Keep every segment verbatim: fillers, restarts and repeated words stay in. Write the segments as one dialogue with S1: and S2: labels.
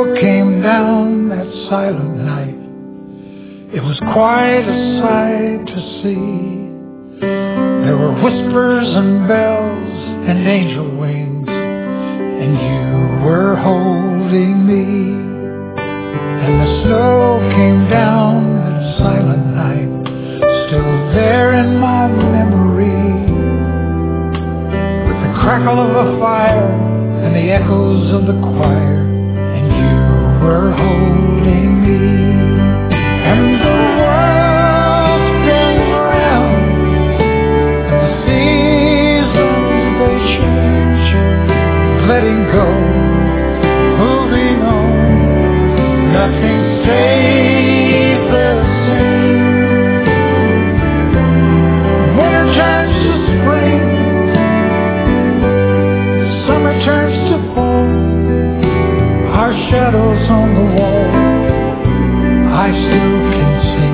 S1: snow came down that silent night, it was quite a sight to see. There were whispers and bells and angel wings, and you were holding me. And the snow came down that silent night, still there in my memory, with the crackle of a fire and the echoes of the choir, and you were holding me. And the world spins around, and the seasons they change, letting go, moving on, nothing stays the same. Winter turns to spring, summer turns to fall. Our shadows on the wall, I still can see.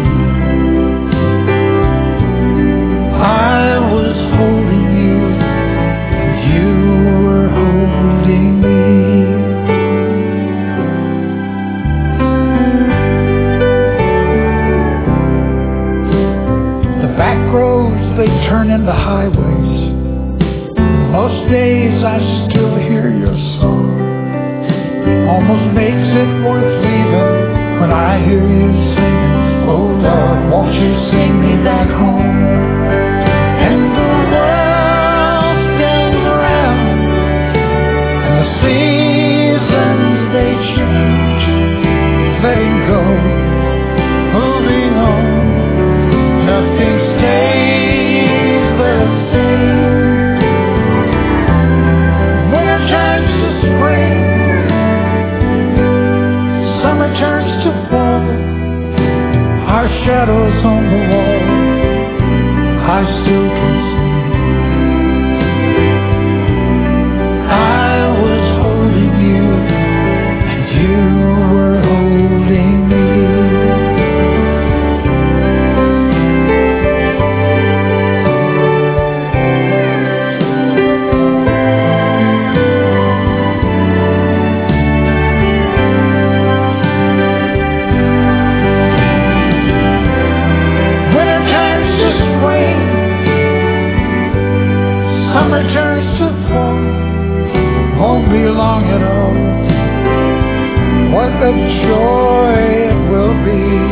S1: I was holding you, and you were holding me. The back roads, they turn into highways. Most days I still hear your song. Almost makes it worth leaving when I hear you singing, oh Lord, won't you sing me back home? And the world spins around, and the seasons they change, letting go, moving on, nothing stays the same. Winter turns to spring, summer turns to fall. Our shadows on the wall, I still can see. I was holding you, and you were holding me. Summer turns to fall, won't be long at all. What a joy it will be